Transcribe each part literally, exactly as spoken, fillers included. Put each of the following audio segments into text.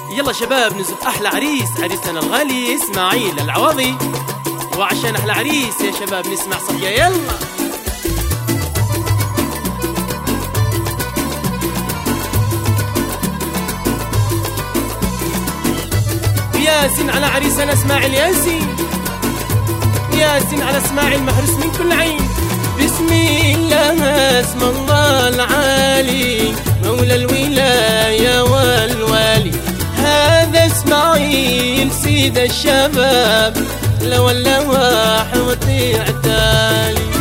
يلا شباب نزف احلى عريس، عريسنا الغالي اسماعيل العوضي. وعشان احلى عريس يا شباب نسمع صفية يلا. ياسين على عريسنا اسماعيل، ياسين ياسين على اسماعيل محروس من كل عين. بسم الله اسم الله العالي مولى الولاية والوالي، هذا اسماعيل سيد الشباب لو اللواح وطيع تالي.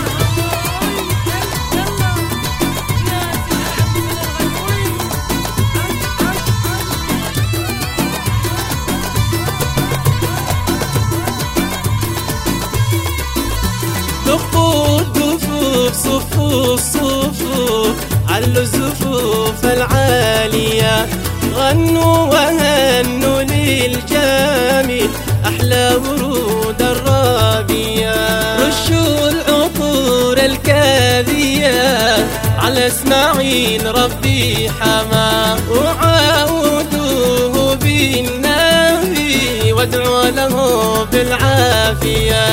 دفوا الدفوف صفوف صفوف علوا الزفوف العالية، غنوا وهنوا للجميل أحلى ورود الربيع. رشوا العطور الكاذية على اسماعيل ربي حماه، وعاودوه بالنبي وادعوا له بالعافية.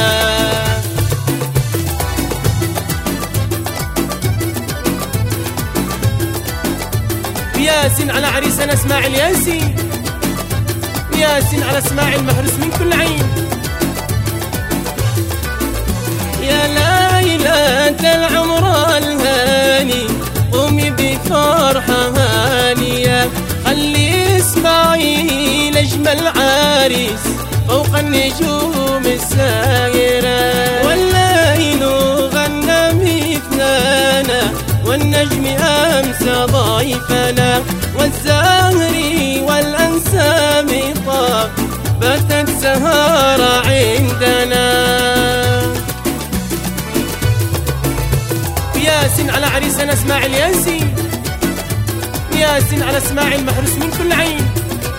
ياسين على عريسنا اسماعيل، ياسين ياسين على اسماعيل محروس من كل عين. يا ليلة العمر الهاني قومي بفرحة هانية، خلي اسماعيل اجمل عريس فوق النجوم الساهرة. والليل غنى مثلنا والنجم أمسى ضيفنا، والزهر والأنسام طاب باتت سهارة عندنا. ياسين على عريسنا اسماعيل، ياسين ياسين على اسماعيل محروس من كل عين.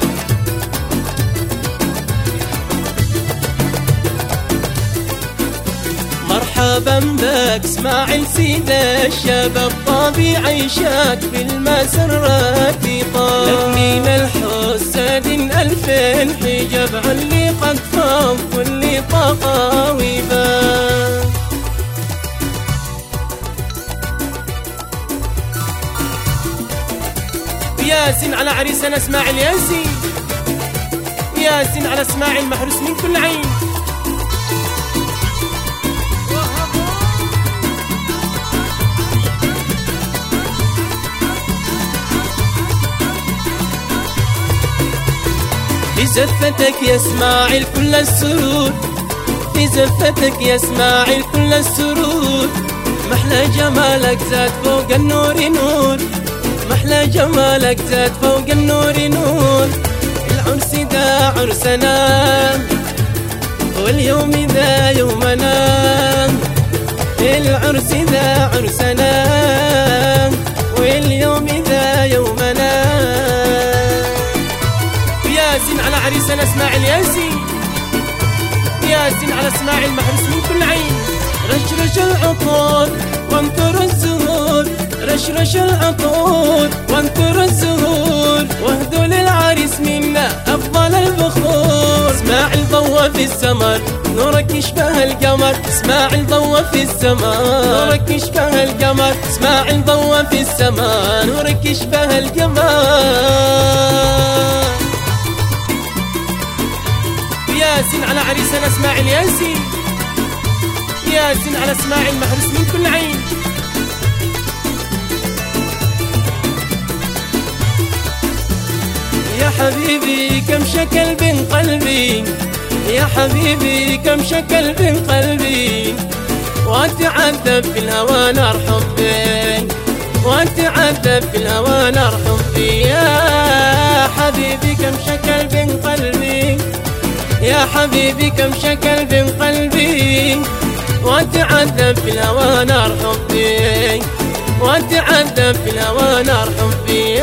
مرحبا بك اسماعيل سيد الشباب، طبيعي شاك بالمسرات طاب، لك من الحساد ألفين حجاب علي قد فاض كل طاقة وباب. ياسين على عريسنا اسماعيل، ياسين ياسين على اسماعيل محروس من كل عين. في زفتك يا اسماعيل كل السرور، في زفتك يا اسماعيل كل السرور، محلى جمالك زاد فوق النور نور، محلى جمالك زاد فوق النور نور. العرس دا عرسنا واليوم ذا يومنا، العرس ذا عرسنا واليوم ذا يومنا. ياسين على عريسنا اسماعيل، ياسين ياسين على اسماعيل محروس من كل عين. رشرش العطور وانثر الزهور، رشرش العطور وانثر الزهور، واهدوا للعريس منا افضل البخور. اسماعيل ضوى في السمر نورك يشبه القمر، اسماعيل ضوى في السماء نورك يشبه القمر، اسماعيل ضوى في السماء نورك يشبه القمر. ياسين على عريسنا اسماعيل، ياسين ياسين على اسماعيل محروس من كل عين. يا حبيبي كم شكل بين قلبي، يا حبيبي كم شكل بين قلبي، واتعذب في الهوى نار حبي، واتعذب في الهوى نار حبي. يا حبيبي كم شكل بين قلبي، يا حبيبي كم شكل بين قلبي، واتعذب في الهوى نار حبي، واتعذب في الهوى نار حبي.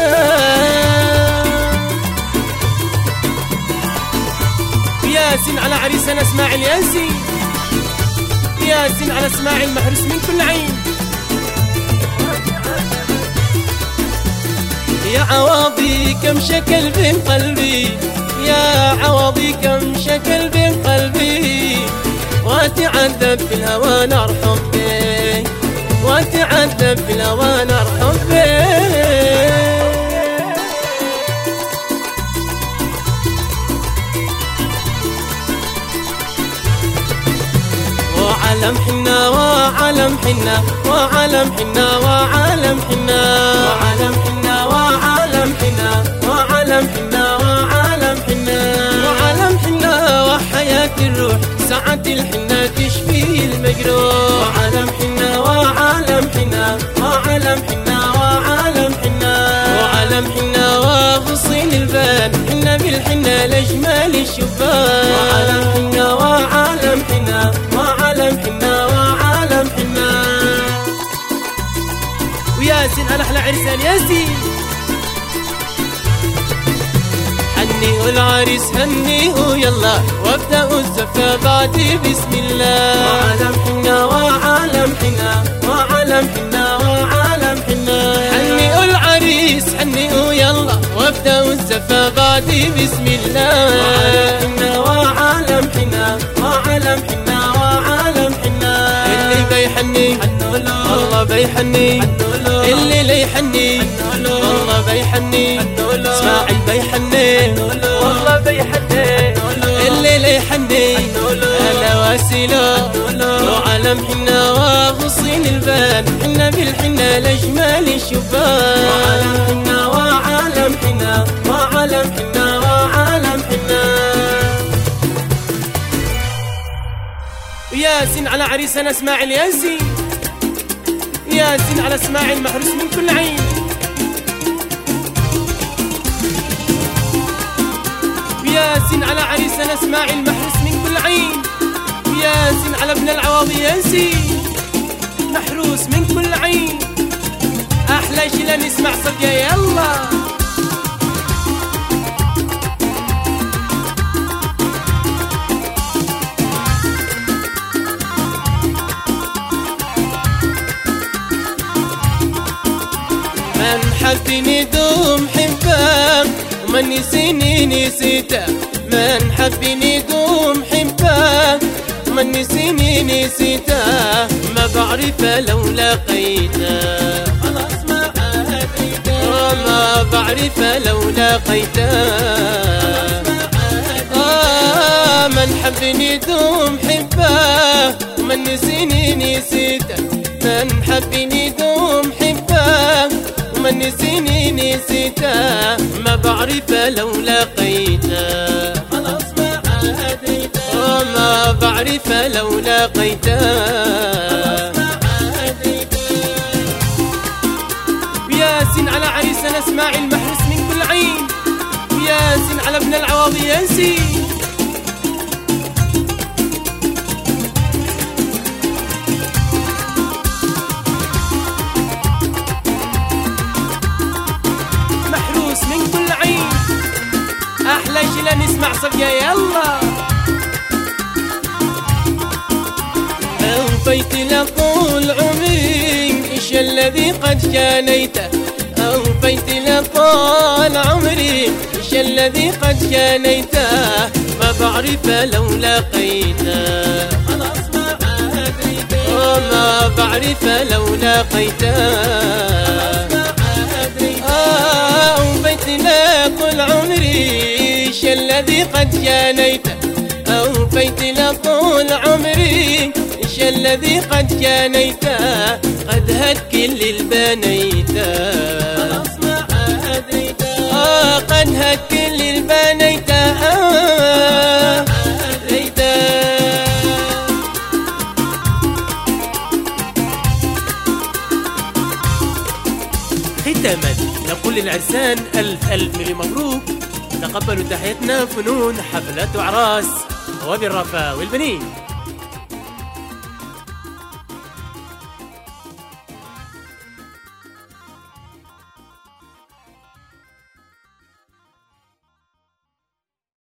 ياسين على عريسنا اسماعيل، ياسين ياسين على اسماعيل محروس من كل عين. يا عواضي كم شكل بين قلبي، يا عواضي كم شكل بين قلبي، واتعذب في الهوى نار حبي، واتعذب في الهوى نار حبي. وعالم حنا وعالم حنا وعالم حنا وعالم حنا وعالم حنا وعالم حنا وعالم حنا وعالم حنا وعالم حنا وحياة الروح ساعة الحنا تشفي المجروح. وعالم حنا وعالم حنا وعالم حنا وعالم حنا وعالم حنا وغصين البال حنا بالحنا لأجمال الشبان. وعالم حنا وعالم حنا وعالم حنا وعالم حنا وياسين على أحلى عرسان ياسين. هنيئوا العريس هنيئوا يلا وابدأوا الزفة بعدي بسم الله. وعالم حنا وعالم حنا وعالم حنا وعالم حنا هنيئوا العريس هنيئوا يلا وابدأوا الزفة بعدي بسم الله. وعالم حنا وعالم حنا وعالم حنا وعالم حنا اللي بيحني والله بيحني، اللي ليحني والله بيحني، اسماعيل بيحني والله بيحني، اللي ليحني انا واسيله. وعالم حنا وغصين البال حنا بالحنا لاجمال الشبان. وعالم حنا وعالم حنا وعالم حنا وعالم حنا ياسين على عريسنا اسماعيل ياسين، ياسين على اسماعيل محروس من كل عين. ياسين على عريسنا اسماعيل محروس من كل عين. ياسين على ابن العواضي ياسين محروس من كل عين. احلى شي نسمع صدقه يلا. من حبني دوم حبه ومن نسيني نسيته، من حبني دوم حبه ومن نسيني نسيته، ما بعرف لو لقيته خلاص ما عاديته، ما بعرف لو لقيته آه من حبني دوم حبه ومن نسيني نسيته، من حبني دوم حبه من نسيني نسيته، ما بعرف لو لقيته خلاص ما عاديته، ما بعرف لو لقيته خلاص ما عاديته. ياسين على عريسنا اسماعيل محروس من كل عين. ياسين على ابن العواضي ياسين. من كل عين احلى شي نسمع صبيه يلا. اوفيت لطول عمري ايش الذي قد جانيته، اوفيت لطول عمري ايش الذي قد جانيته، ما بعرف لو لقيته خلاص ما عاديته، ما بعرف لو لقيته طول عمري ايش الذي قد جانيته، اوفيت لطول عمري ايش الذي قد جانيته، قد هد كل البنيته خلاص ما عاديته، اه قد هد كل البنيته آه ختاما نقول للعرسان ألف ألف مليون مبروك، تقبلوا تحياتنا فنون حفلات وأعراس وبالرفا والبنين.